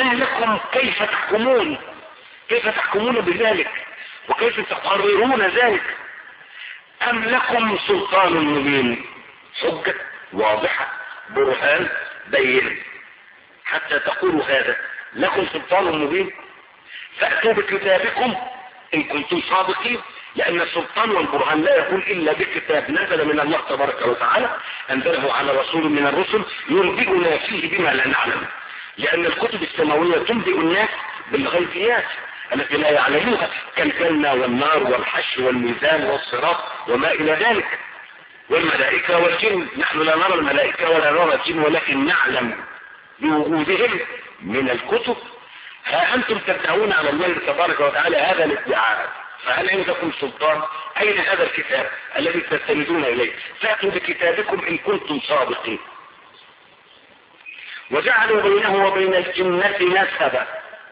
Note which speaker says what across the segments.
Speaker 1: ما لكم كيف تحكمون؟ كيف تحكمون بذلك وكيف تقررون ذلك؟ ام لكم سلطان مبين؟ حجة واضحة، برهان بين حتى تقولوا هذا. لكم سلطان مبين، فأتوا بكتابكم إن كنتم صادقين، لأن السلطان والبرهان لا يكون إلا بكتاب نزل من الله تبارك وتعالى أنزله على رسول من الرسل ينبئنا فيه بما لا نعلم، لأن الكتب السماوية تنبئ الناس بالغيبيات التي لا يعلموها كالجنة والنار والحشر والميزان والصراط وما إلى ذلك، والملائكة والجن. نحن لا نرى الملائكة ولا نرى الجن، ولكن نعلم بوجودهم من الكتب. ها أنتم تدعون على الله تبارك وتعالى هذا الادعاء، فهل عندكم سلطان؟ أين هذا الكتاب الذي تستندون إليه؟ فأتوا بكتابكم إن كنتم صادقين. وجعلوا بينه وبين الجنة نسبا.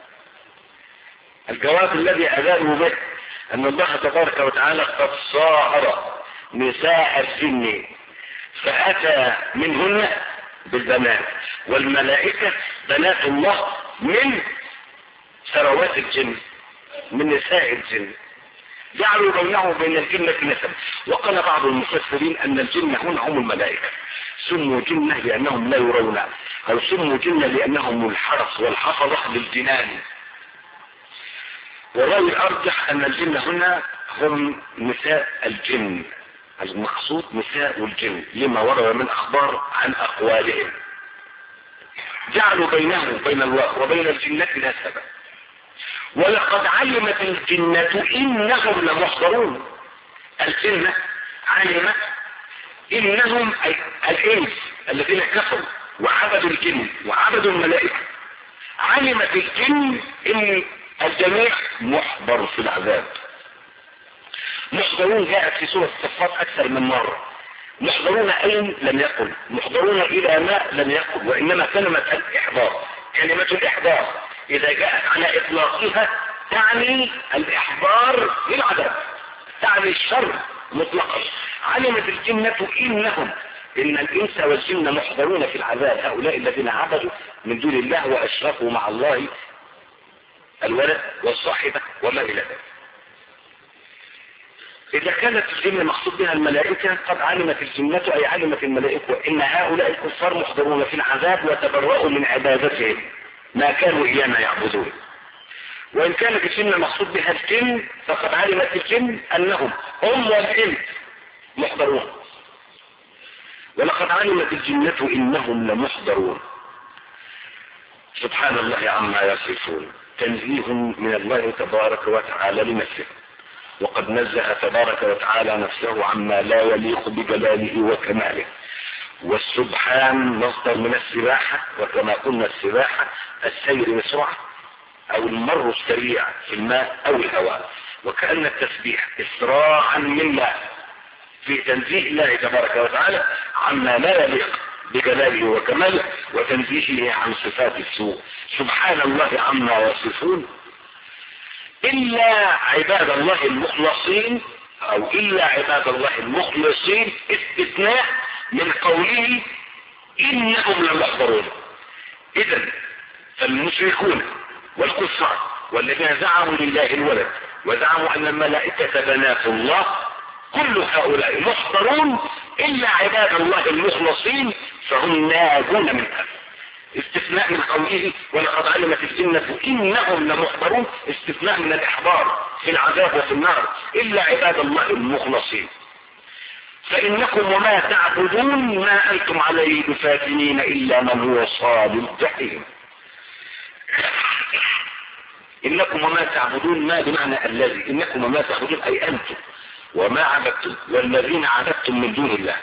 Speaker 1: الجواب الذي أذانوا به أن الله تبارك وتعالى قد صاهر نساء الجن فأتى منهن بالبنات، والملائكة بنات الله من ثروات الجن، من نساء الجن. جعلوا بينه وبين الجنة نسبا. وقال بعض المفسرين أن الجن هنا هم الملائكة، سموا جنة لأنهم لا يرون، أو سموا جنة لأنهم الحرس والحفظة للجنان. والرأي الأرجح أن الجن هنا هم نساء الجن، المقصود نساء الجن لما ورد من أخبار عن أقوالهم. جعلوا بينه وبين الله وبين الجنة نسبا. ولقد علمت الجنة إنهم لمحضرون. الجنة علمت إنهم الإنس الذين كفروا وعبدوا الجن وعبدوا الملائكة، علمت الجن إن الجميع محضر في العذاب. محضرون جاءت في سورة الصفات أكثر من مرة. محضرون أين لم يقل، محضرون إلى ما لم يقل، وإنما كلمة الإحضار، كلمة الإحضار إذا جاءت على إطلاقها تعني الإحضار للعذاب، تعني الشر مطلقا. علمت الجنة إنهم إن الإنس والجن محضرون في العذاب، هؤلاء الذين عبدوا من دون الله وأشركوا مع الله الولد والصاحبة وما إلى ذلك. إذا كانت الجنة مقصود بها الملائكة قد علمت الجنة أي علمت الملائكة إن هؤلاء الكفار محضرون في العذاب وتبرؤوا من عبادتهم ما كانوا إيانا يعبدون. وإن كانت الجنة مقصود بها الجن فقد علمت الجن أنهم هم والإنس محضرون. ولقد علمت الجنة إنهم لمحضرون. سبحان الله عما يصفون، تنزيه من الله تبارك وتعالى لنفسه، وقد نزه تبارك وتعالى نفسه عما لا يليق بجلاله وكماله. والسبحان مصدر من السباحة، وكما قلنا السباحة السير بسرعة او المر السريع في الماء او الهواء، وكأن التسبيح اسراعا من الله في تنزيه الله تبارك وتعالى عما لا يليق بجلاله وكماله وتنزيهه عن صفات السوء. سبحان الله عما يصفون. إلا عباد الله المخلصين، أو إلا عباد الله المخلصين استثناء من قوله إنهم لمحضرون. إذن فالمشركون والكفار والذين زعموا لله الولد وزعموا أن الملائكة بنات الله كل هؤلاء محضرون إلا عباد الله المخلصين فهم ناجون منها. استثناء من قوله ولقد علمت الجنة إنهم لمحضرون، استثناء من الإحضار في العذاب وفي النار إلا عباد الله المخلصين. فإنكم وما تعبدون ما أنتم عليه بفاتنين إلا من هو صال الجحيم. إنكم وما تعبدون ما بمعنى الذي، إنكم وما تعبدون أي أنتم وما عبدتم والذين عبدتم من دون الله،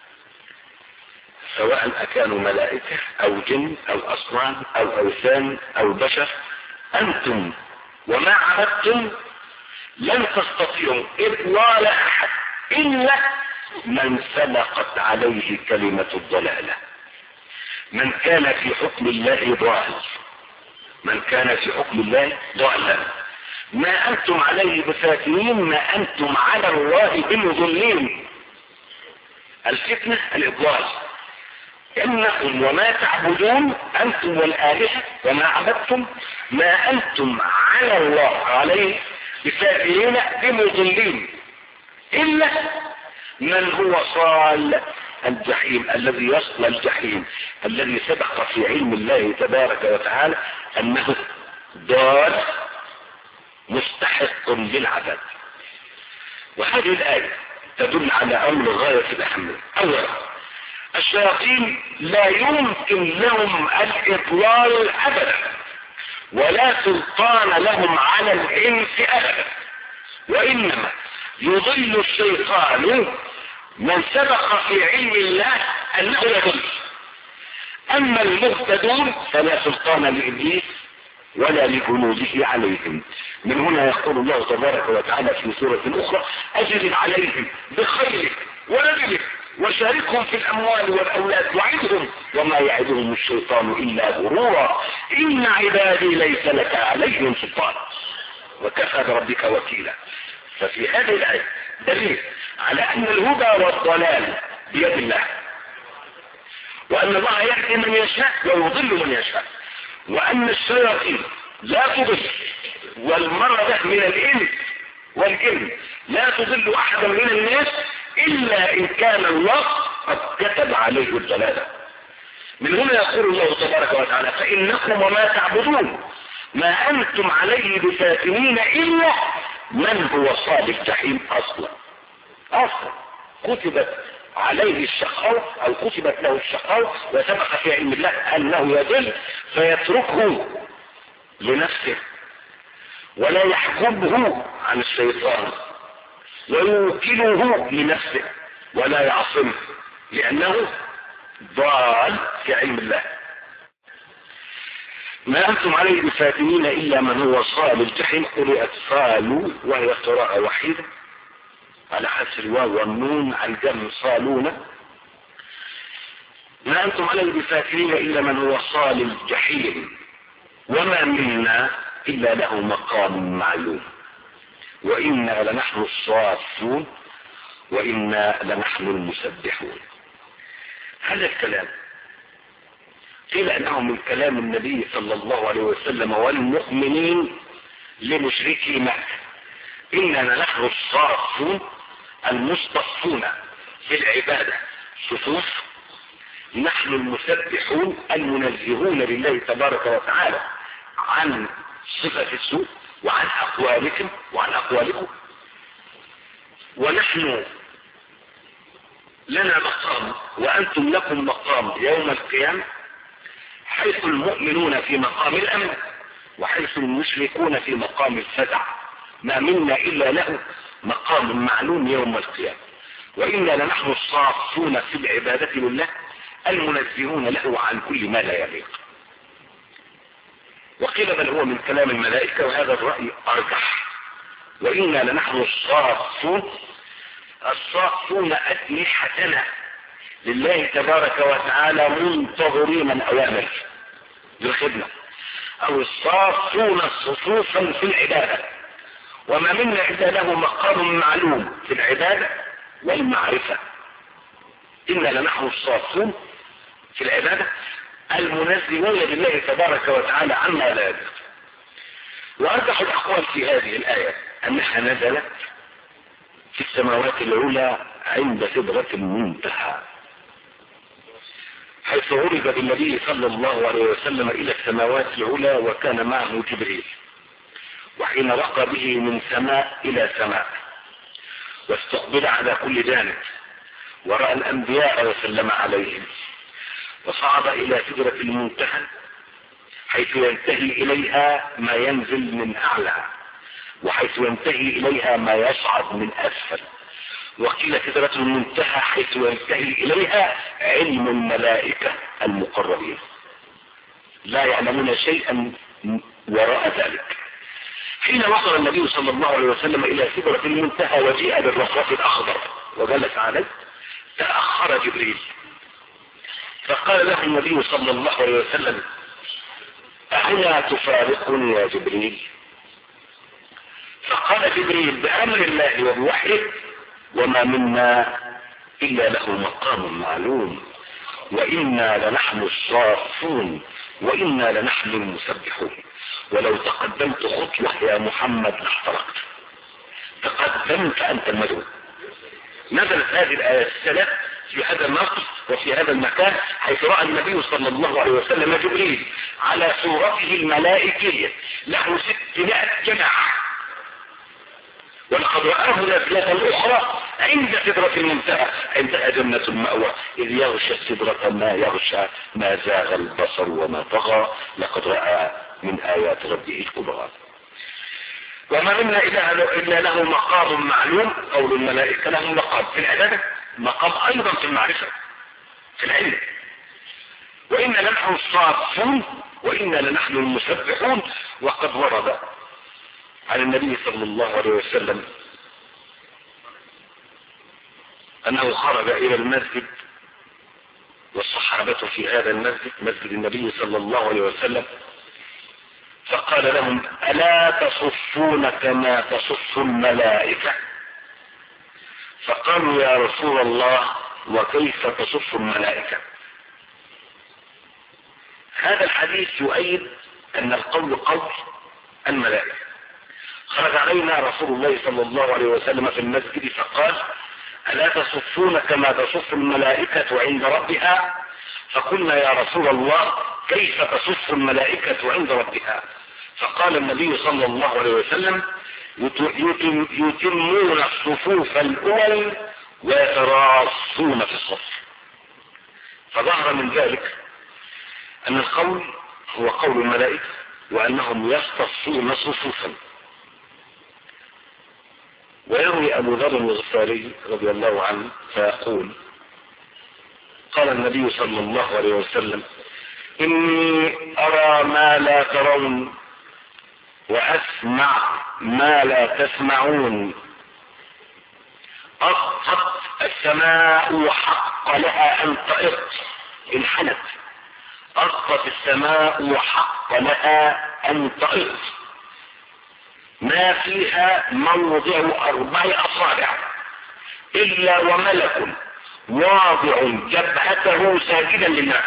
Speaker 1: سواء أكانوا ملائكة أو جن أو أصنام أو أوثان أو بشر، أنتم وما عبدتم لن تستطيعوا إضلال أحد إلا من سبقت عليه كلمة الضلالة. من كان في حكم الله ضال، من كان في حكم الله ضالا. ما أنتم عليه بفاتنين، ما أنتم على الله بمضلين. الفتنة الإضلال، إنكم وما تعبدون أنتم والآلهة وما عبدتم ما أنتم على الله عليه بفاعلين بمضلين إلا من هو صال الجحيم الذي يصل الجحيم الذي سبق في علم الله تبارك وتعالى أنه ضال مستحق للعذاب. وهذه الآية تدل على أمر غاية الأهمية. أولا الشياطين لا يمكن لهم الإضلال أبدا ولا سلطان لهم على الإنس أبدا، وإنما يضل الشيطان من سبق في علم الله أنه يضل. أما المهتدون فلا سلطان لإبليس ولا لجنوده عليهم. من هنا يقول الله تبارك وتعالى في سورة أخرى أجلب عليهم بخيرك ورجلك وشاركهم في الأموال والأولاد وعدهم وما يعدهم الشيطان إلا غرورا إن عبادي ليس لك عليهم سلطان وكفى بربك وكيلا. ففي هذه الآية دليل على أن الهدى والضلال بيد الله، وأن الله يهدي من يشاء ويضل من يشاء، وأن الشياطين لا تضل والمرضى من الإنس والجن لا تضل أحدا من الناس إلا إن كان الله قد كتب عليه الضلالة. من هنا يقول الله تبارك وتعالى فإنكم وما تعبدون ما أنتم عليه بفاتنين إلا من هو صال الجحيم. أصلا كتبت عليه الشقاوة أو كتبت له الشقاوة وسبق في علم الله أنه يضل فيتركه لنفسه ولا يحجبه عن الشيطان ويوكله لنفسه ولا يعصمه لأنه ضال في علم الله. ما أنتم عليه بفاتنين إلا من هو صال الجحيم. قرئت صالوا وهي قراءة وحيدة على حسب الواو والنون عن جمع صالون. ما أنتم عليه بفاتنين إلا من هو صال الجحيم وما منا إلا له مقام معلوم وإنا لنحن الصافون وإنا لنحن المسبحون. هذا الكلام قيل أنه من كلام النبي صلى الله عليه وسلم والمؤمنين لمشركي مكة. إننا نحن الصافون المصطفون في العبادة صفوف، نحن المسبحون المنزهون لله تبارك وتعالى عن صفة السوء وعن أقوالكم ونحن لنا مقام وأنتم لكم مقام يوم القيامة، حيث المؤمنون في مقام الأمن وحيث المشركون في مقام الفزع. ما منا إلا له مقام معلوم يوم القيامة وإنا لنحن الصافون في العبادة لله المنزهون له عن كل ما لا يليق. وقيل بل هو من كلام الملائكة وهذا الرأي أرجح. وإنا لنحن الصافون أجنحتنا لله تبارك وتعالى منتظرين الأوامر للخدمة أو الصافون صفوفا في العبادة وما منا إلا له مقام معلوم في العبادة والمعرفة. إنا لنحن الصافون في العبادة المنزهون لله تبارك وتعالى عما لا يليق. وأرجح الأقوال في هذه الآية أنها نزلت في السماوات العلى عند سدرة المنتهى حيث عرج بالنبي صلى الله عليه وسلم إلى السماوات العلى وكان معه جبريل، وحين رقى به من سماء إلى سماء واستقبل على كل جانب ورأى الأنبياء وسلم عليهم وصعد إلى سدرة المنتهى حيث ينتهي إليها ما ينزل من أعلى وحيث ينتهي إليها ما يصعد من أسفل. وقيل سدرة المنتهى حيث ينتهي إليها علم الملائكة المقربين لا يعلمون شيئا وراء ذلك. حين وصل النبي صلى الله عليه وسلم إلى سدرة المنتهى وجيء بالرصاص الأخضر وجلس عليه تأخر جبريل فقال له النبي صلى الله عليه وسلم أهنا تفارقني يا جبريل؟ فقال جبريل بأمر الله وبوحيه وما منا إلا له مقام معلوم وإنا لنحن الصافون وإنا لنحن المسبحون. ولو تقدمت خطوة يا محمد لاحترقت. تقدمت أنت المدعو. نزلت هذه الآيات الثلاث في هذا الموقف وفي هذا المكان، حيث رأى النبي صلى الله عليه وسلم جبريل على صورته الملائكية له 600 جماعة، ولقد رآه نزلة أخرى عند سدرة المنتهى عندها جنة المأوى إذ يغشى السدرة ما يغشى ما زاغ البصر وما طغى لقد رأى من آيات ربه الكبرى. وما منا إلا له مقام معلوم. قول الملائكة له مقام في العبادة، مقام أيضا في المعرفة في العلم. وإنا لنحن الصافون وإنا لنحن المسبحون. وقد ورد عن النبي صلى الله عليه وسلم أنه خرج إلى المسجد والصحابة في هذا المسجد مسجد النبي صلى الله عليه وسلم، فقال لهم: ألا تصفون كما تصف الملائكة؟ فقالوا: يا رسول الله وكيف تصف الملائكة؟ هذا الحديث يؤيد أن القول قول الملائكة. خرج علينا رسول الله صلى الله عليه وسلم في المسجد فقال: ألا تصفون كما تصف الملائكة عند ربها؟ فقلنا: يا رسول الله كيف تصف الملائكة عند ربها؟ فقال النبي صلى الله عليه وسلم: يتمون الصفوف الأول ويتراصون في الصف. فظهر من ذلك أن القول هو قول الملائكة وأنهم يصطفون صفوفا. ويروي أبو ذر الغفاري رضي الله عنه فيقول: قال النبي صلى الله عليه وسلم: إني أرى ما لا ترون وأسمع ما لا تسمعون. أطت السماء وحق لها أن تئط. انحنت. أطت السماء وحق لها أن تئط. ما فيها موضع 4 أصابع إلا وملك واضع جبهته ساجدا لله.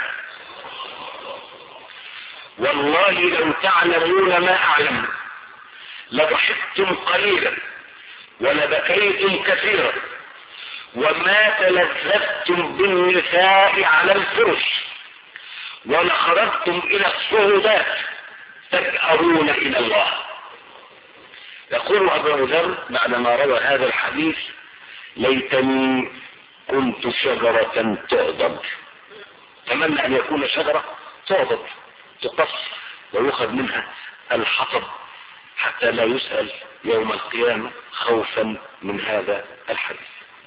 Speaker 1: والله لو تعلمون ما أعلم لضحكتم قليلا ولبكيتم كثيرا وما تلذذتم بالنساء على الفرش ولخرجتم إلى الصعودات تجأرون إلى الله. يقول أبو ذر بعدما روى هذا الحديث: ليتني كنت شجرة تعضد. أتمنى أن يكون شجرة تعضد تقص ويؤخذ منها الحطب حتى لا يسأل يوم القيامة خوفا من هذا الحديث.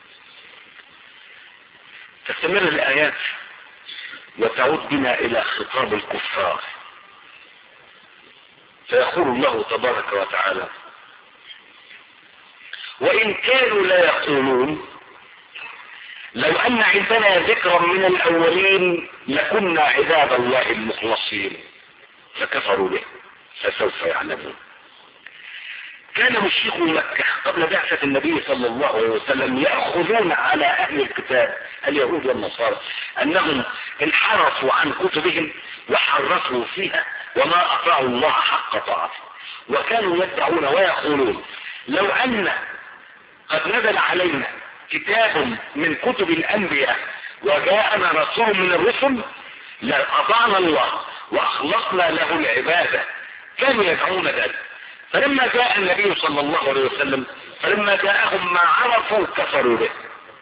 Speaker 1: تستمر الآيات وتعود بنا إلى خطاب الكفار، فيقول الله تبارك وتعالى: وإن كانوا لا يقولون لو أن عندنا ذكرا من الأولين لكنا عباد الله المخلصين فكفروا به فسوف يعلمون. كان مشركو مكة قبل بعثة النبي صلى الله عليه وسلم يأخذون على أهل الكتاب اليهود والنصارى أنهم انحرفوا عن كتبهم وحرفوا فيها وما أطاعوا الله حق طاعته، وكانوا يدعون ويقولون: لو أن قد نزل علينا كتاب من كتب الأنبياء وجاءنا رسول من الرسل لأطعنا الله وأخلصنا له العبادة. كانوا يدعون ذلك. فلما جاء النبي صلى الله عليه وسلم فلما جاءهم ما عرفوا كفروا به.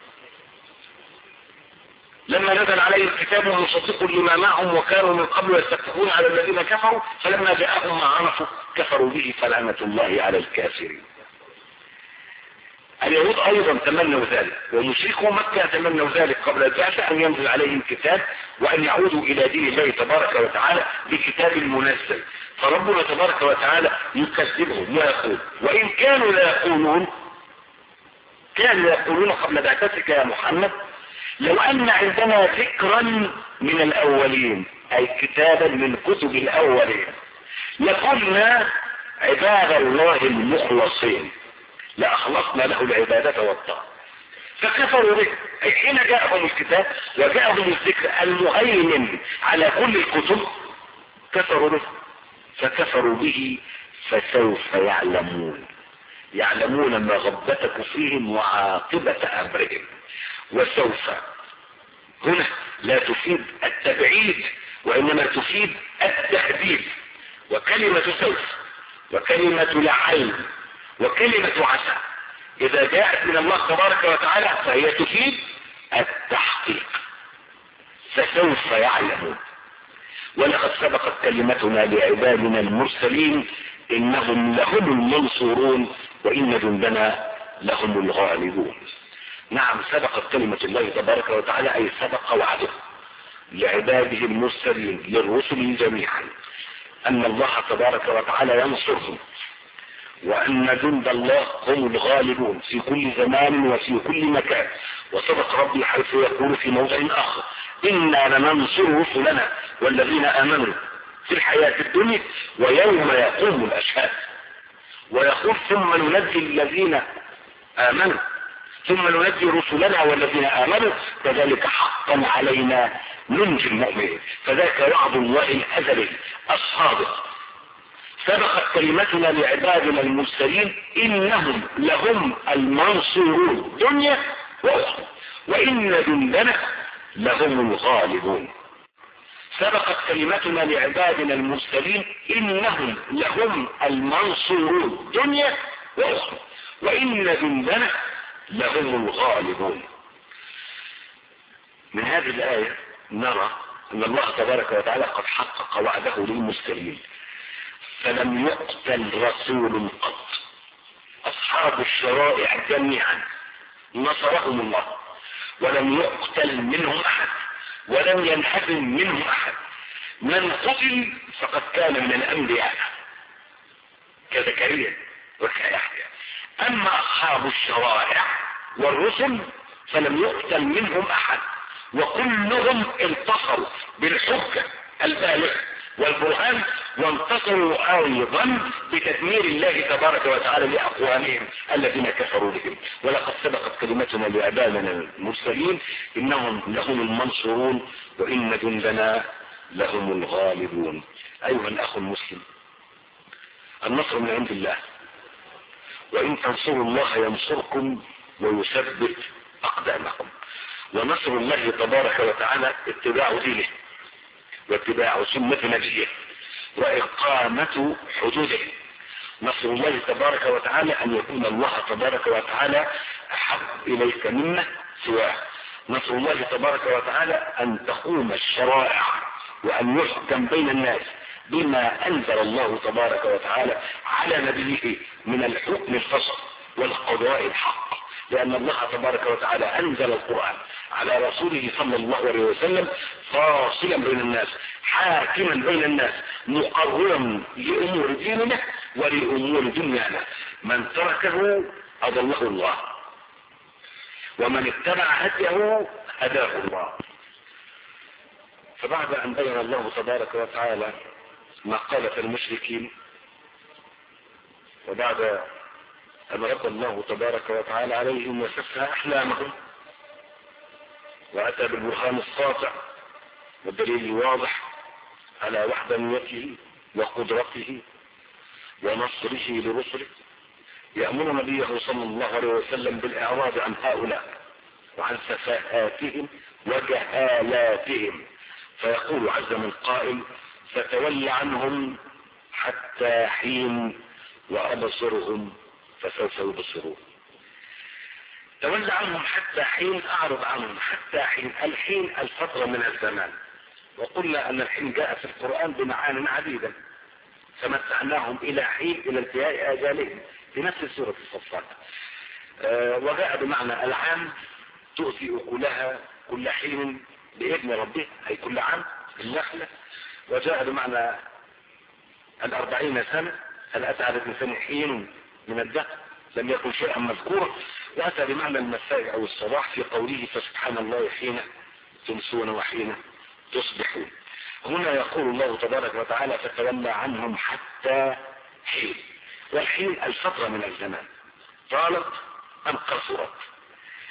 Speaker 1: لما نزل عليه الكتاب مصدق لما معهم وكانوا من قبل يستفتحون على الذين كفروا فلما جاءهم ما عرفوا كفروا به فلعنة الله على الكافرين. اليهود ايضا تمنوا ذلك ومشركو مكة تمنوا ذلك قبل البعثة ان ينزل عليهم كتاب وان يعودوا الى دين الله تبارك وتعالى بكتاب منزل. فربنا تبارك وتعالى يكذبهم ويقول: وان كانوا لا يقولون، كانوا يقولون قبل بعثتك يا محمد: لو ان عندنا ذكرا من الاولين، اي كتابا من كتب الاولين، لكنا عباد الله المخلصين، لأخلصنا له العبادة والطاعة. فكفروا به، أي حين جاءهم الكتاب وجاءهم الذكر المهيمن على كل الكتب كفروا به، فكفروا به فسوف يعلمون، يعلمون ما غبت كفرهم وعاقبة أمرهم. وسوف هنا لا تفيد التبعيد وإنما تفيد التهديد، وكلمة سوف وكلمة لعل وكلمة عسى إذا جاءت من الله تبارك وتعالى فهي تفيد التحقيق، فسوف يعلمون. ولقد سبقت كلمتنا لعبادنا المرسلين إنهم لهم المنصورون وإن جندنا لهم الغالبون. نعم، سبقت كلمة الله تبارك وتعالى، أي سبق وعده لعباده المرسلين للرسل جميعا أن الله تبارك وتعالى ينصرهم، وأن جند الله هم الغالبون في كل زمان وفي كل مكان. وصدق ربي حيث يقول في موضع آخر: إنا لننصر رسلنا والذين آمنوا في الحياة الدنيا ويوم يقوم الأشهاد. ويقول: ثم ننجي الذين آمنوا ثم ننجي رسلنا والذين آمنوا كذلك حقا علينا ننجي المؤمنين. فذاك وعد الله الأزلي الصادق. سبقت كلمتنا لعبادنا المرسلين إنهم لهم المنصورون دنيا وأخرى وإن جندنا لهم الغالبون. سبقت كلمتنا لعبادنا المرسلين إنهم لهم المنصورون دنيا وأخرى وإن جندنا لهم الغالبون. من هذه الآية نرى أن الله تبارك وتعالى قد حقق وعده للمرسلين، فلم يقتل رسول قط. أصحاب الشرائع جميعا نصرهم الله، ولم يقتل منهم أحد ولم ينهزم منهم أحد. من قتل فقد كان من الأنبياء كزكريا وكيحيى. أما أصحاب الشرائع والرسل فلم يقتل منهم أحد، وكلهم انتصروا بالحجة البالغة والبرهان، وانتصروا أيضا بتدمير الله تبارك وتعالى لأقوامهم الذين كفروا بهم. ولقد سبقت كلمتنا لعبادنا المرسلين إنهم لهم المنصورون وإن جندنا لهم الغالبون. أيها الأخ المسلم، النصر من عند الله، وإن تنصروا الله ينصركم ويثبت أقدامكم. ونصر الله تبارك وتعالى اتباع دينه واتباع سنة نبيه وإقامة حدوده. نصر الله تبارك وتعالى أن يكون الله تبارك وتعالى أحب إليك مما سواه. نصر الله تبارك وتعالى أن تقوم الشرائع وأن يحكم بين الناس بما أنزل الله تبارك وتعالى على نبيه من الحكم الفصل والقضاء الحق، لأن الله تبارك وتعالى أنزل القرآن على رسوله صلى الله عليه وسلم فاصلا بين الناس، حاكما بين الناس، مقررا لأمور ديننا ولأمور دنيانا. من تركه أضله الله، ومن اتبع هديه هداه الله. فبعد أن بين الله تبارك وتعالى مقالة المشركين، وبعد أن رد الله تبارك وتعالى عليهم وسفه أحلامهم وأتى بالبرهان الساطع والدليل الواضح على وحدانيته وقدرته ونصره لرسله، يأمر نبيه صلى الله عليه وسلم بالإعراض عن هؤلاء وعن سفاهاتهم وجهالاتهم، فيقول عز من قائل: فتولى عنهم حتى حين وأبصرهم فسوف يبصرون. تولى عنهم حتى حين، أعرض عنهم حتى حين. الحين الفترة من الزمان، وقلنا أن الحين جاء في القرآن بمعان عديدة، فمتعناهم إلى حين إلى انتهاء آجالهم في نفس سورة الصفات. وجاء بمعنى العام تؤتي أكلها كل حين بإذن ربه، أي كل عام النخلة. وجاء بمعنى 40 سنة، هل أتى على الإنسان حين من الدهر لم يكن شيئا مذكورا. وأتى بمعنى المساء أو الصباح في قوله: فسبحان الله حين تمسون وحين تصبحون. هنا يقول الله تبارك وتعالى: فتولى عنهم حتى حين. والحين الفترة من الزمان طالت أم قصرت.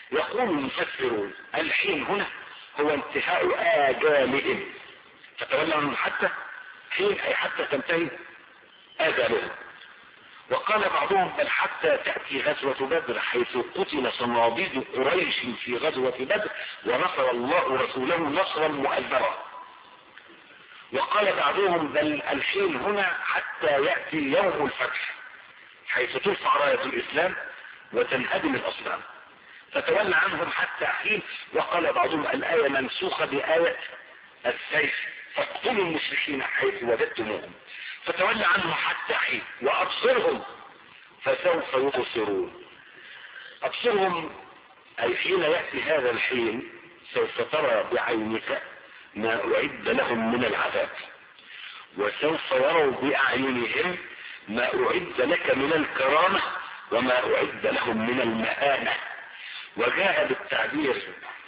Speaker 1: يقول المفسرون الحين هنا هو انتهاء آجالهم، فتولى عنهم حتى حين، أي حتى تنتهي آجالهم. وقال بعضهم بل حتى تأتي غزوة بدر، حيث قتل صناديد قريش في غزوة بدر ونصر الله رسوله نصرا مؤزرا. وقال بعضهم بل الحين هنا حتى يأتي يوم الفتح، حيث ترفع راية الإسلام وتنهدم الأصنام، فتولى عنهم حتى حين. وقال بعضهم الآية منسوخة بآية السيف، فاقتلوا المشركين حيث وجدتموهم، فتولى عنهم حتى حين. وأبصرهم فسوف يبصرون. أبصرهم أي حين يأتي هذا الحين سوف ترى بعينك ما أعد لهم من العذاب، وسوف يروا بأعينهم ما أعد لك من الكرامة وما أعد لهم من المهانة. وجاء بالتعبير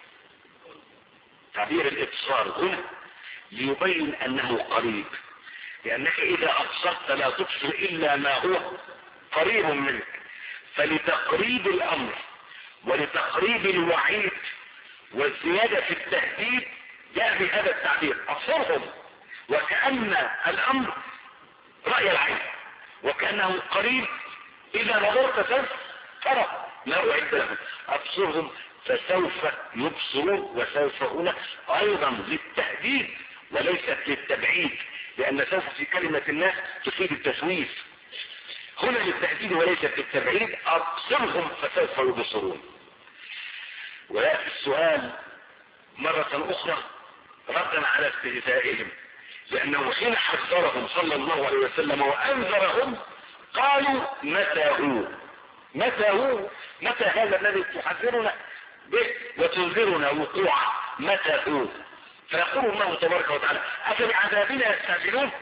Speaker 1: تعبير الإبصار هنا ليبين أنه قريب، لأنك إذا أبصرت لا تبصر إلا ما هو قريب منك، فلتقريب الأمر ولتقريب الوعيد والزيادة في التهديد جاء بهذا التعبير أبصرهم، وكأن الأمر رأي العين، وكأنه قريب إذا نظرت سوف ترى ما أعد لهم. أبصرهم فسوف يبصرون، وسوف هنا أيضا للتهديد وليست للتبعيد، لأن سوف في كلمة الله تفيد التسويف، هنا للتهديد وليست للتبعيد. أبصرهم فسوف يبصرون. ويأتي السؤال مرة أخرى ردا على استهزائهم، لأنه حين حذرهم صلى الله عليه وسلم وأنذرهم قالوا متى هو، متى هو، متى هذا الذي تحذرنا به وتنذرنا وقوعه، متى هو؟ فيقول الله تبارك وتعالى أفبعذابنا يستعجلون؟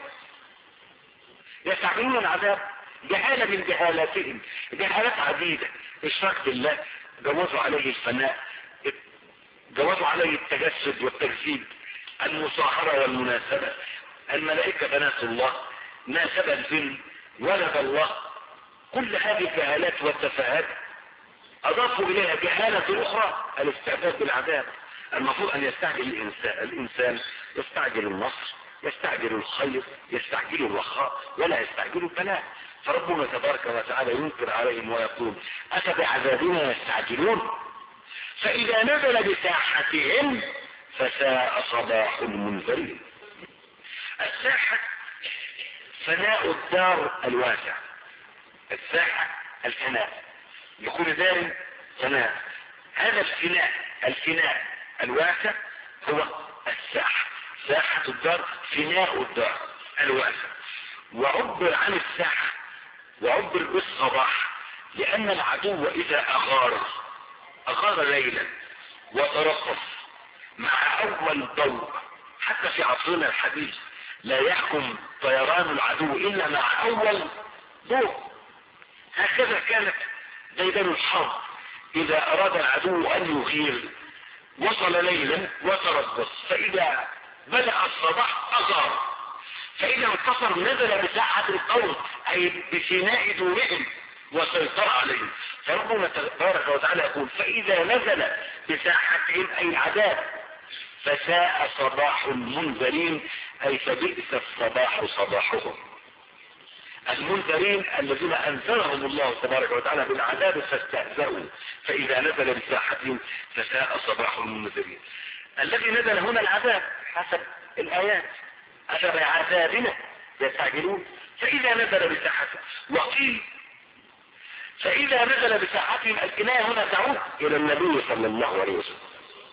Speaker 1: يستعجلون العذاب جهالة من جهالاتهم، جهالات عديدة، إشراك بالله، جوزوا عليه الفناء، جوزوا عليه التجسد والتجسيد، المصاهرة والمناسبة، الملائكة بنات الله، ناسب الجن، ولد الله، كل هذه الجهالات والتفاهات أضافوا إليها جهالة أخرى الاستعداد بالعذاب. المفروض أن يستعجل الإنسان يستعجل النصر، يستعجل الخير، يستعجل الرخاء، ولا يستعجل البلاء. فربنا تبارك وتعالى ينكر عليهم ويقول أفبعذابنا يستعجلون فإذا نزل بساحتهم فساء صباح المنذرين. الساحة فناء الدار الواسع، الساحة الفناء، لكل دار فناء، هذا الفناء الواسع هو الساحة، ساحة الدار فناء الدار الواسع. وعبر عن الساحة وعبر بالصباح، لأن العدو إذا أغار ليلا وترقص مع أول ضوء، حتى في عصرنا الحديث لا يحكم طيران العدو إلا مع أول ضوء. هكذا كانت ديدن الحرب، إذا أراد العدو أن يغير وصل ليلا وترقص، فإذا بدأ الصباح أغار، فإذا انتصر نزل بساحة القوم أي بفناء دورهم وسيطر عليهم. فربنا تبارك وتعالى يقول فإذا نزل بساحتهم أي العذاب فساء صباح المنذرين، أي فبئس الصباح صباحهم. المنذرين الذين أنذرهم الله تبارك وتعالى بالعذاب فاستهزأوا، فإذا نزل بساحتهم فساء صباح المنذرين. الذي نزل هنا العذاب حسب الآيات، أفبعذابنا يستعجلون فإذا نزل بساحتهم. وقيل فإذا نزل بساحتهم الكناية هنا تعود إلى النبي صلى الله عليه وسلم.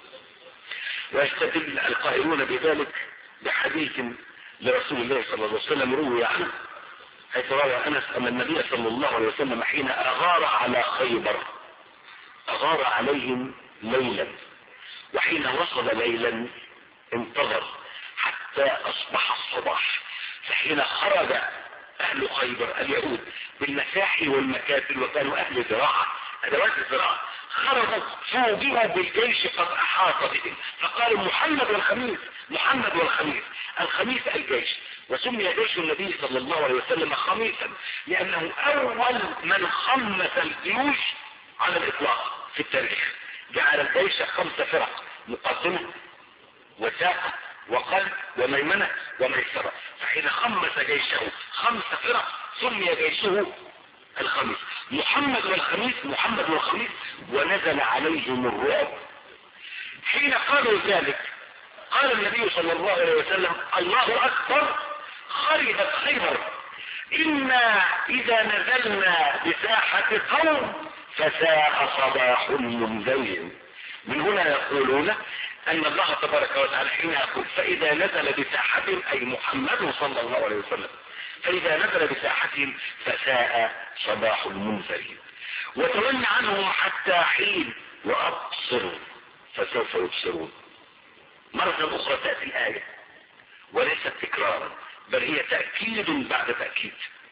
Speaker 1: ويستدل القائلون بذلك بحديث لرسول الله صلى الله عليه وسلم روي عنه، حيث روى أنس أن النبي صلى الله عليه وسلم حين أغار على خيبر أغار عليهم ليلا، وحين وصل ليلا انتظر حتى أصبح الصباح. فحين خرج أهل خيبر اليهود بالمساحي والمكاتل، وكانوا أهل زراعة أدوات الزراعة، خرجوا فوجئوا بالجيش قد أحاط بهم، فقالوا محمد والخميس، محمد والخميس. الخميس الجيش، وسمي جيش النبي صلى الله عليه وسلم خميسا لأنه أول من خمس الجيوش على الإطلاق في التاريخ. جعل الجيش 5 فرق: مقدمة وساقة وقلب وميمنة وميسرة. فحين خمس جيشه 5 فرق سمي جيشه الخميس. محمد والخميس ونزل عليهم الرعب. حين قالوا ذلك قال النبي صلى الله عليه وسلم: الله أكبر، خربت خيبر، إنا إذا نزلنا بساحة قوم فساء صباح المنذرين. من هنا يقولون أن الله تبارك وتعالى حين يقول فإذا نزل بساحتهم، أي محمد صلى الله عليه وسلم، فإذا نزل بساحتهم فساء صباح المنذرين. وتولى عنهم حتى حين وأبصر فسوف يبصرون. مرة أخرى تأتي الآية وليست تكرارا، بل هي تأكيد بعد تأكيد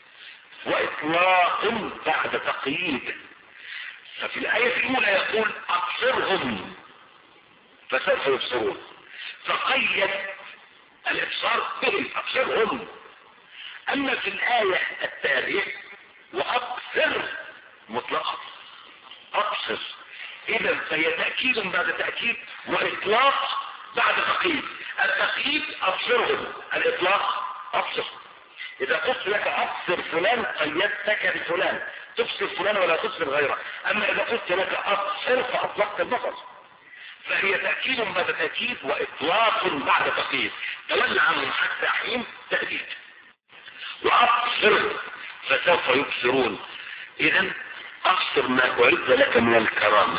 Speaker 1: وإطلاق بعد تقييد. ففي الآية الأولى يقول: أبصرهم فسوف يبصرون، فقيد الإبصار بهم، أبصرهم. أما في الآية التالية: وأبصر مطلقا، أبصر. إذا فهي تأكيد بعد تأكيد وإطلاق بعد تقييد. التقييد أبصرهم، الإطلاق أبصر. إذا قلت لك أبصر فلان قيدتك بفلان، تبصر فلان ولا تبصر غيره. أما إذا قلت لك أبصر فأطلقت البصر. فهي تأكيد بعد تأكيد وإطلاق بعد تقييد. تولى عنهم حتى حين تأكيد. وأبصر فسوف يبصرون. إذن أبصر ما أعد لك من الكرامة،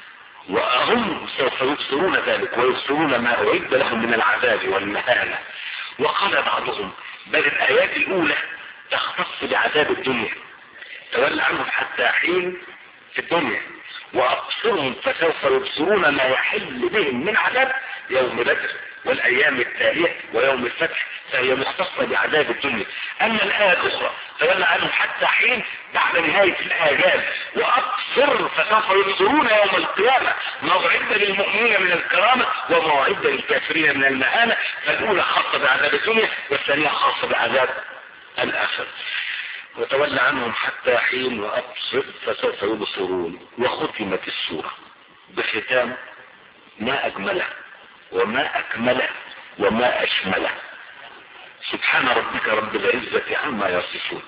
Speaker 1: وهم سوف يبصرون ذلك ويبصرون ما أعد لهم من العذاب والمهانة. وقال بعضهم: بل الآيات الأولى تختص بعذاب الدنيا، تولى عنهم حتى حين في الدنيا، وأبصرهم فسوف يبصرون ما يحل بهم من عذاب يوم بدر والأيام التالية ويوم الفتح، فهي مختصة بعذاب الدنيا. أما الآية الأخرى تولى عنهم حتى حين بعد نهاية الآيات، وأبصر فسوف يبصرون يوم القيامة ما أعد للمؤمنين من الكرامة وما أعد للكافرين من المهانة. فالأولى خاصة بعذاب الدنيا والثانية خاصة بعذاب الآخرة. وتولى عنهم حتى حين وأبصر فسوف يبصرون. وختمت السورة بختام ما أجمله وما أكمله وما أشمله. سبحان ربك رب العزة عما يصفون،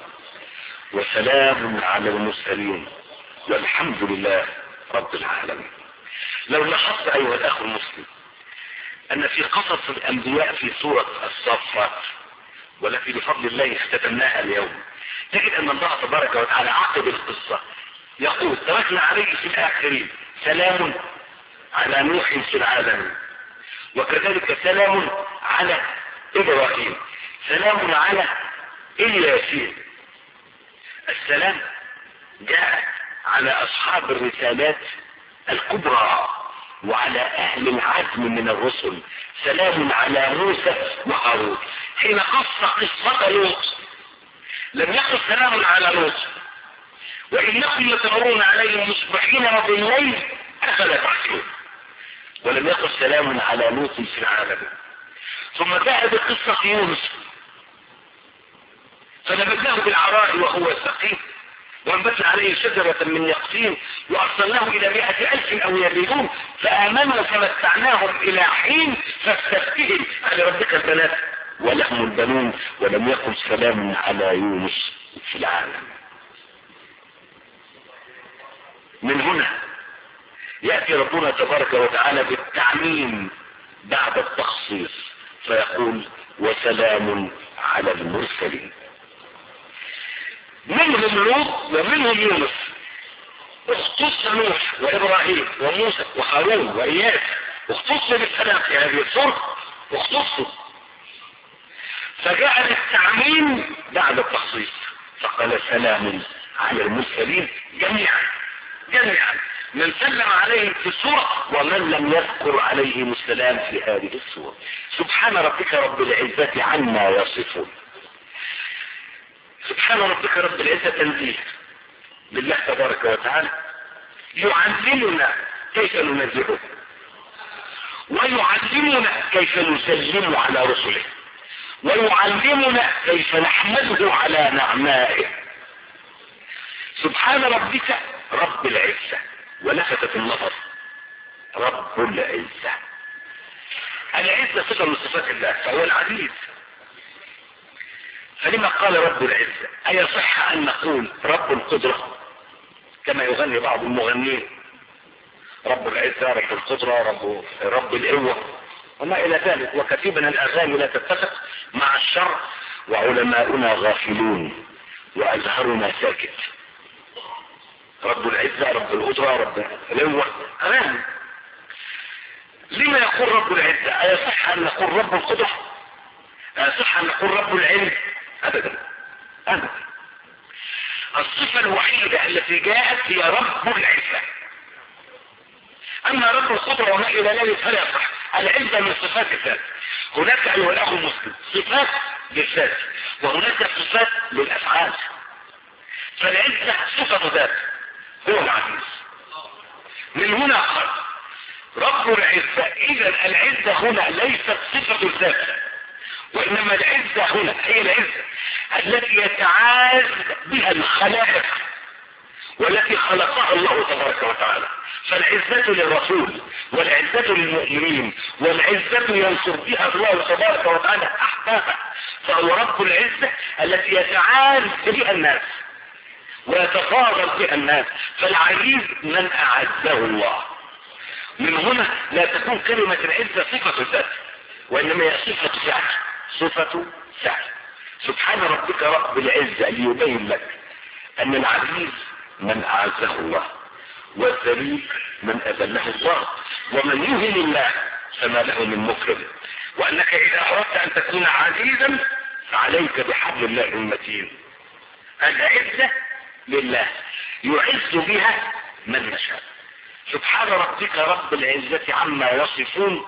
Speaker 1: وسلام على المرسلين، والحمد لله رب العالمين. لو لاحظت أيها الأخ المسلم أن في قصص الأنبياء في سورة الصافات، والتي بفضل الله اختتمناها اليوم، تجد أن الله تبارك وتعالى عقب القصة يقول: تركنا عليه في الآخرين سلام على نوح في العالمين، وكذلك سلام على إبراهيم، سلام على الياسين. السلام جاء على أصحاب الرسالات الكبرى وعلى أهل العزم من الرسل. سلام على موسى وهارون. حين قص قصة لوط لم يقل سلام على لوط: وإنكم لتمرون عليهم مصبحين وبالليل أفلا تعقلون. ولم يقل سلام على لوط في العالم. ثم جاء بقصة يونس فنبذناه بالعراء وهو سقيم، وانبتنا عليه شجرة من يقطين، وأرسلناه إلى 100,000 أو يزيدون فآمنوا فمتعناهم إلى حين فاستفتهم لربك البنات ولهم البنون. ولم يقل سلام على يونس في العالم. من هنا يأتي ربنا تبارك وتعالى بالتعميم بعد التخصيص فيقول: وسلام على المرسلين. منهم لوط ومنهم يونس. اختص نوح وإبراهيم وموسى وهارون وإياس، اختص بالسلام في هذه الصورة، اختصوا. فجاء التعميم بعد التخصيص فقال: سلام على المرسلين جميعا من سلم عليهم في السورة ومن لم يذكر عليهم السلام في هذه السورة. سبحان ربك رب العزة عما يصفون. سبحان ربك رب العزة تنزيه لله تبارك وتعالى يعلمنا كيف ننزهه، ويعلمنا كيف نسلم على رسله، ويعلمنا كيف نحمده على نعمائه. سبحان ربك رب العزة ولفتت النظر رب العزة. العزة صفة من صفات الله فهو العزيز. فلما قال رب العزة أيصح أن نقول رب القدرة كما يغني بعض المغنين؟ رب العزة، رب القدرة، رب القوة وما إلى ذلك. وكثير من الأغاني لا تتفق مع الشرع، وعلماؤنا غافلون وأزهرنا ساكت. رب العزة، رب القدرة، رب القوة أغاني. لما يقول رب العزة؟ أيصح أن نقول رب القدرة؟ أيصح أن نقول رب العلم؟ أبدا أبدا. الصفة الوحيدة التي جاءت هي رب العزة. أما رب القدرة وما إلى ذلك فلا يصح. العزة من صفات الذات. هناك أيها الأخ المسلم صفات للذات وهناك صفات للأفعال. فالعزة صفة ذات، هو العزيز. من هنا قال رب العزة. إذا العزة هنا ليست صفة الذات، وإنما العزة هنا هي العزة التي يتعاز بها الخلائق والتي خلقها الله تبارك وتعالى. فالعزة للرسول والعزة للمؤمنين والعزة ينصر بها الله تبارك وتعالى أحبابه. فهو رب العزة التي يتعاز بها الناس ويتفاضل بها الناس. فالعزيز من أعزه الله. من هنا لا تكون كلمة العزة صفة الذات، وإنما هي صفة فعل. صفة فعل. سبحان ربك رب العزة ليبين لك أن العزيز من أعزه الله، والذليل من أذله الله، ومن يهن الله فما له من مكرم. وأنك إذا أردت أن تكون عزيزا فعليك بحبل الله المتين. العزة لله يعز بها من يشاء. سبحان ربك رب العزة عما يصفون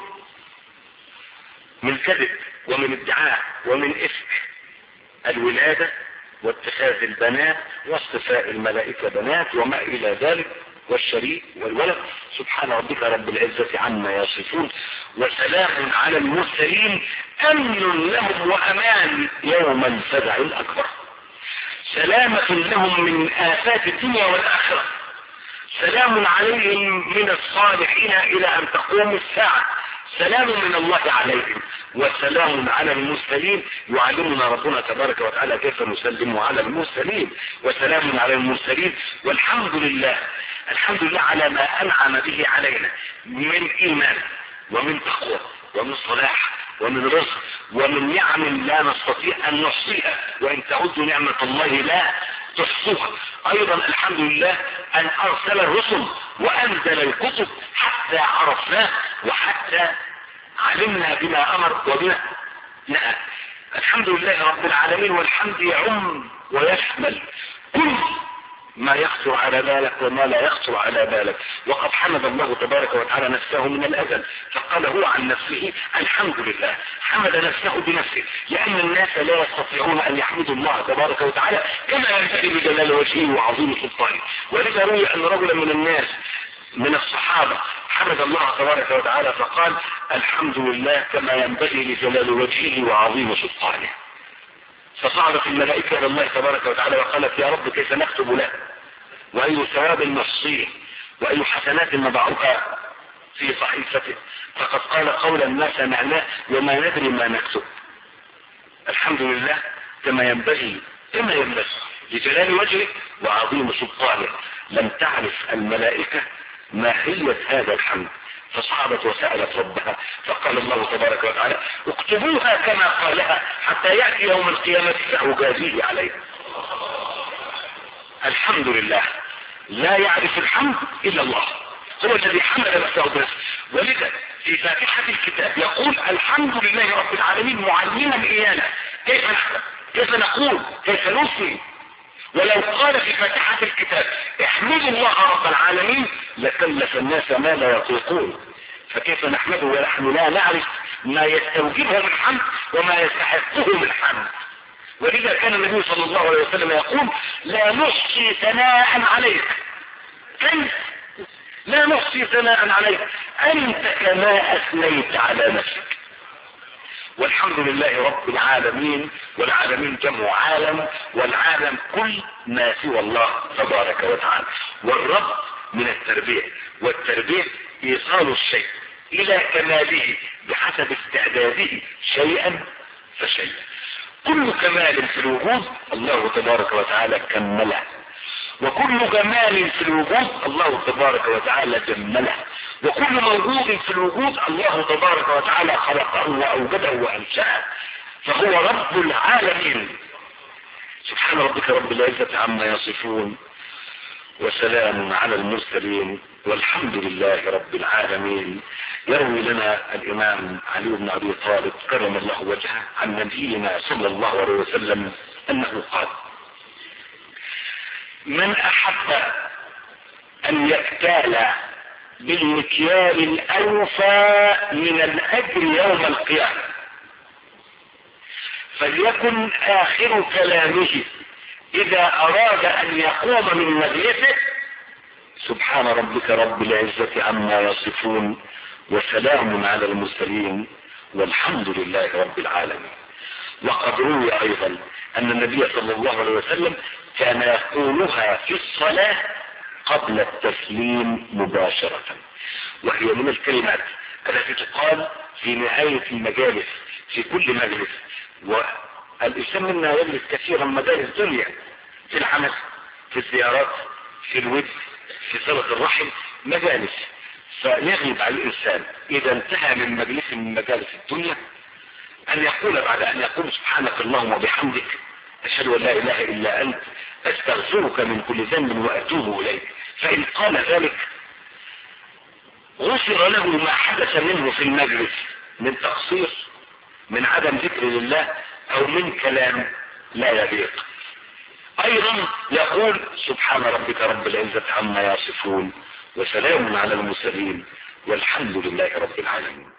Speaker 1: من كذب ومن ادعاء ومن إفك الولادة واتخاذ البنات واصطفاء الملائكة بنات وما إلى ذلك والشريك والولد. سبحان ربك رب العزة عما يصفون وسلام على المرسلين أمن لهم وأمان يوم الفزع الأكبر. سلامة لهم من آفات الدنيا والآخرة. سلام عليهم من الصالحين إلى أن تقوم الساعة. سلام من الله عليهم وسلام على المرسلين. يعلمنا ربنا تبارك وتعالى كيف نسلم على المرسلين. وسلام على المرسلين والحمد لله. الحمد لله على ما أنعم به علينا من إيمان ومن تقوى ومن صلاح ومن رزق ومن نعم لا نستطيع أن نحصيها، وإن تعدوا نعمة الله لا تحصوها. أيضا الحمد لله أن أرسل الرسل وأنزل الكتب حتى عرفناه وحتى علمنا بما أمر وبما نهى. الحمد لله رب العالمين. والحمد يعم ويشمل كل ما يخطر على بالك وما لا يخطر على بالك. وقد حمد الله تبارك وتعالى نفسه من الأزل، فقال هو عن نفسه الحمد لله. حمد نفسه بنفسه، لأن الناس لا يستطيعون أن يحمدوا الله تبارك وتعالى كما ينبغي بجلال وجهه وعظيم سلطانه. ولذا روي أن رجلا من الناس من الصحابة حمد الله تبارك وتعالى فقال الحمد لله كما ينبغي لجلال وجهه وعظيم سلطانه. فصعدت الملائكة إلى الله تبارك وتعالى وقالت يا رب كيف نكتب له، وأي ثواب نحصيه، وأي حسنات نضعها في صحيفته. فقد قال قولا ما سمعناه وما ندري ما نكتب. الحمد لله كما ينبغي لجلال وجهه وعظيم سلطانه. لم تعرف الملائكة ماهية هذا الحمد، فصعدت وسألت ربها فقال الله تبارك وتعالى اكتبوها كما قالها حتى يأتي يوم القيامة فأجازيه عليها. الحمد لله لا يعرف الحمد إلا الله، هو الذي حمل نفسه بنفسه. ولذا في فاتحة الكتاب يقول الحمد لله رب العالمين معلما إيانا كيف نحمد، كيف نقول، كيف نسلم. ولو قال في فاتحة الكتاب احمدوا الله رب العالمين لكلف الناس ما لا يطيقون. فكيف نحمده ونحن لا نعرف ما يستوجبه من حمد وما يستحقه من حمد. ولذا كان النبي صلى الله عليه وسلم يقول لا نحصي ثناء عليك، لا نحصي ثناء عليك أنت كما أثنيت على نفسك. والحمد لله رب العالمين. والعالمين جمع عالم، والعالم كل ما سوى الله تبارك وتعالى. والرب من التربية، والتربية ايصال الشيء الى كماله بحسب استعداده شيئا فشيئا. كل كمال في الوجود الله تبارك وتعالى كمله، وكل جمال في الوجود الله تبارك وتعالى جمله، وكل موجود في الوجود الله تبارك وتعالى خلقه واوجده وانشأه، فهو رب العالمين. سبحان ربك رب العزة عما يصفون، وسلام على المرسلين، والحمد لله رب العالمين. يروي لنا الامام علي بن ابي طالب كرم الله وجهه عن نبينا صلى الله عليه وسلم انه قال: من احب ان يكتال بالمكيال الاوفى من الاجر يوم القيامة فليكن اخر كلامه اذا اراد ان يقوم من مجلسه: سبحان ربك رب العزة عما يصفون، وسلام على المرسلين، والحمد لله رب العالمين. وقد روي ايضا ان النبي صلى الله عليه وسلم كان يقولها في الصلاة قبل التسليم مباشرة، وهي من الكلمات التي تقال في نهاية المجالس في كل مجلس. والإنسان منا يجلس كثيرا مجالس دنيا، في العمل، في الزيارات، في الود، في صلة الرحم، مجالس. فيغلب على الإنسان إذا انتهى من مجلس من مجالس الدنيا أن يقول بعد أن يقول: سبحانك اللهم وبحمدك أشهد أن لا إله إلا أنت أستغفرك من كل ذنب وأتوب إليك. فإن قال ذلك غفر له ما حدث منه في المجلس من تقصير، من عدم ذكر لله، أو من كلام لا يليق. أيضا يقول: سبحان ربك رب العزة عما يصفون، وسلام على المرسلين، والحمد لله رب العالمين.